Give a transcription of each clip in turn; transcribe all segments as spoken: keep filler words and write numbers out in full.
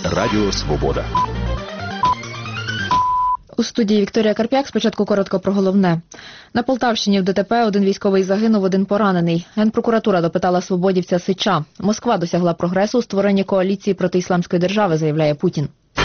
Радіо Свобода. У студії Вікторія Карп'як. Спочатку коротко про головне. На Полтавщині в ДТП один військовий загинув, один поранений. Генпрокуратура допитала свободівця Сича. Москва досягла прогресу у створенні коаліції проти Ісламської держави, заявляє Путін.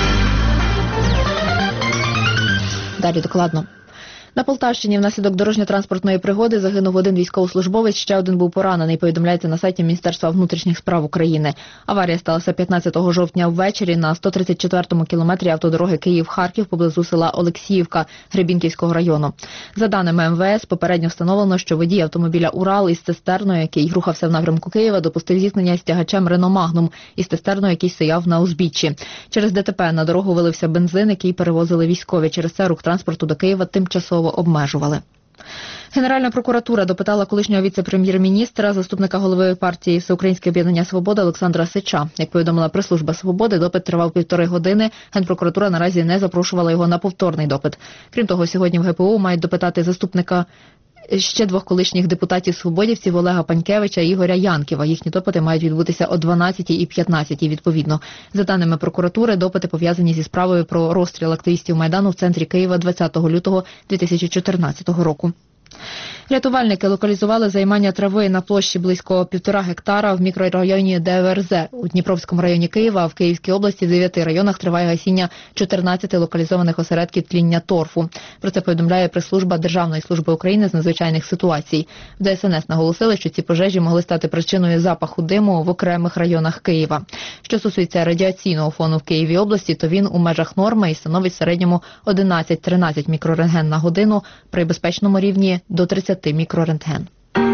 Далі докладно. На Полтавщині внаслідок дорожньо-транспортної пригоди загинув один військовослужбовець, ще один був поранений, повідомляється на сайті Міністерства внутрішніх справ України. Аварія сталася п'ятнадцятого жовтня ввечері на сто тридцять четвертому кілометрі автодороги Київ-Харків поблизу села Олексіївка Гребінківського району. За даними ем ве ес, попередньо встановлено, що водій автомобіля «Урал» із цистерною, який рухався в напрямку Києва, допустив зіткнення з тягачем «Рено Магнум» із цистерною, який стояв на узбіччі. Через ДТП на дорогу вилився бензин, який перевозили військові. Через це рух транспорту до Києва тимчасово обмежували. Генеральна прокуратура допитала колишнього віце-прем'єр-міністра, заступника голови партії «Всеукраїнське об'єднання Свобода» Олександра Сича. Як повідомила прес-служба «Свободи», допит тривав півтори години. Генпрокуратура наразі не запрошувала його на повторний допит. Крім того, сьогодні в ге пе о мають допитати заступника ще двох колишніх депутатів-свободівців Олега Панькевича і Ігоря Янківа. Їхні допити мають відбутися о дванадцятій і п'ятнадцятій відповідно. За даними прокуратури, допити пов'язані зі справою про розстріл активістів Майдану в центрі Києва двадцятого лютого дві тисячі чотирнадцятого року. Рятувальники локалізували займання трави на площі близько півтора гектара в мікрорайоні де ве ер зет у Дніпровському районі Києва, а в Київській області в дев'яти районах триває гасіння чотирнадцяти локалізованих осередків тління торфу. Про це повідомляє прес-служба Державної служби України з надзвичайних ситуацій. В де ес ен ес наголосили, що ці пожежі могли стати причиною запаху диму в окремих районах Києва. Що стосується радіаційного фону в Києві області, то він у межах норми і становить в середньому одинадцять-тринадцять мікрорентген на годину, при безпечному рівні до тридцяти мікрорентген.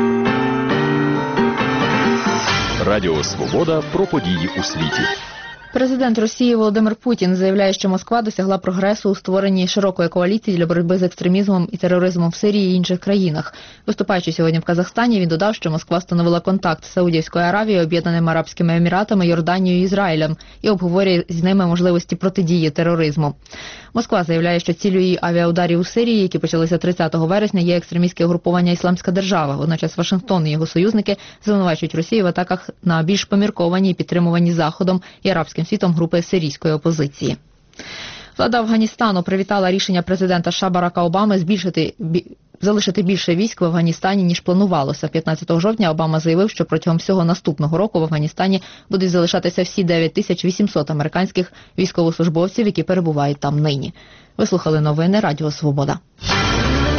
Радіо Свобода про події у світі. Президент Росії Володимир Путін заявляє, що Москва досягла прогресу у створенні широкої коаліції для боротьби з екстремізмом і тероризмом в Сирії і інших країнах. Виступаючи сьогодні в Казахстані, він додав, що Москва встановила контакт з Саудівською Аравією, Об'єднаними Арабськими Еміратами, Йорданією і Ізраїлем і обговорює з ними можливості протидії тероризму. Москва заявляє, що ціллю її авіаударів у Сирії, які почалися тридцятого вересня, є екстремістське угруповання «Ісламська держава». Водночас Вашингтон і його союзники звинувачують Росію в атаках на більш помірковані і підтримувані Заходом і арабським світом групи сирійської опозиції. Влада Афганістану привітала рішення президента США Барака Обами збільшити бі... залишити більше військ в Афганістані, ніж планувалося. п'ятнадцятого жовтня Обама заявив, що протягом всього наступного року в Афганістані будуть залишатися всі дев'ять тисяч вісімсот американських військовослужбовців, які перебувають там нині. Ви слухали новини Радіо Свобода.